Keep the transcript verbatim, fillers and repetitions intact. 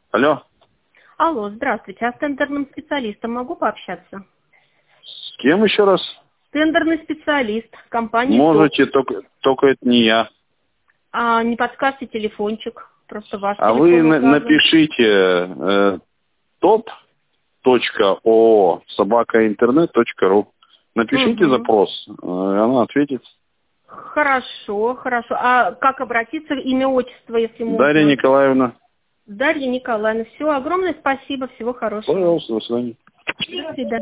Алло. Алло, здравствуйте. А с тендерным специалистом могу пообщаться? С кем еще раз? Тендерный специалист компании Можете, ТОП. только, только это не я. А не подскажете телефончик? Просто ваш А телефон вы на- указан. напишите э, топ точка о собака интернет точка ру. Напишите Мгм. запрос, э, и она ответит. Хорошо, хорошо. А как обратиться? Имя, отчество, если Дарья можно? Николаевна. Дарья Николаевна. Все, огромное спасибо, всего хорошего. Пожалуйста, до свидания. До свидания.